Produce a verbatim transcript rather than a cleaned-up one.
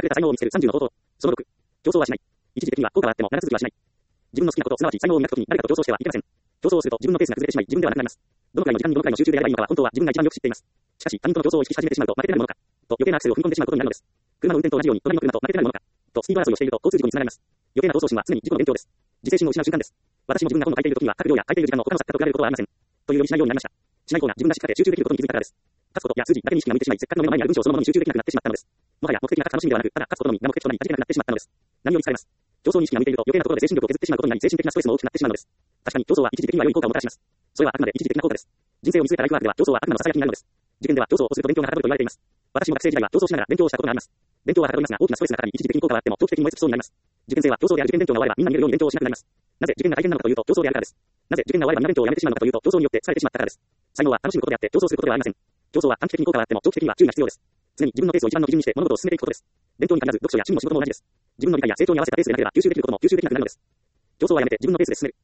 れた才能を見つけるさんじゅうの方法。そのろく、競争はしない。一時的には効果はあっても長続きはしない。自分の好きなこと、すなわち才能を磨くときに誰かと競争してはいけません。競争をすると自分のペースが崩れてしまい、自分ではなくなります。どのくらいの時間にどのくらいの集中でやればいいのかは本当は自分が一番よく知っています。しかし、他人との競争を意識し始めてしまうと負けてなるものか、と余計なアクセルを踏み込んでしまうことになるのです。車の運転と同じように、隣の車と負けてなるものか、とスピード争いをしていると交通事故につながります。余計な闘争心は常に自己の勉強です。自制心を失う瞬間です。私も自分が本を書いているときには、書く量や書いている時間の他の作家と比べることはありません。というよりしないようになりました。しない方が自分がしっかり集中できることに気づいたからです。書つことや数字だけに意識が向いてしまい、せっかくの目の前にある文章そのものに集中できなくなってしまったのです。もはや目的が書く楽しみではなく、ただ書つことのみが目的となり味気なくなってしまったのです。何より疲れます。競争に意識が向いていると余計なところで精神力を削ってしまうことになり、精神的なストレスも大きくなってしまうのです。確かに競争は一時的には良い効果をもたらします。それはあくまで一時的な効果です。人生を見据えたライフワークでは競争は悪魔のささやきになるのです。受験では競争をすると勉強がはかどると言われています。私も学生時代は競争しながら勉強をしたことがあります。勉強ははかどりますが、大きなストレスがかかり、一時的に効果はあっても長期的に燃え尽きそうになります。受験生は競争である受験勉強が終わればみんな見えるように勉強をしなくなります。なぜ受験が大変なのかというと競争であるからです。なぜ受験が終わればみんな勉強をやめてしまうのかというと競争によって疲れてしまったからです。才能は楽しむことであって競争することではありません。競争は短期的に効果はあっても長期的には注意が必要です。常に自分のペースを一番の基準にして物事を進めていくことです。勉強に限らず読書や趣味も仕事も同じです。自分の理解や成長に合わせたペースでなければ吸収できることも吸収できなくなるのです。競争はやめて自分のペースで進める。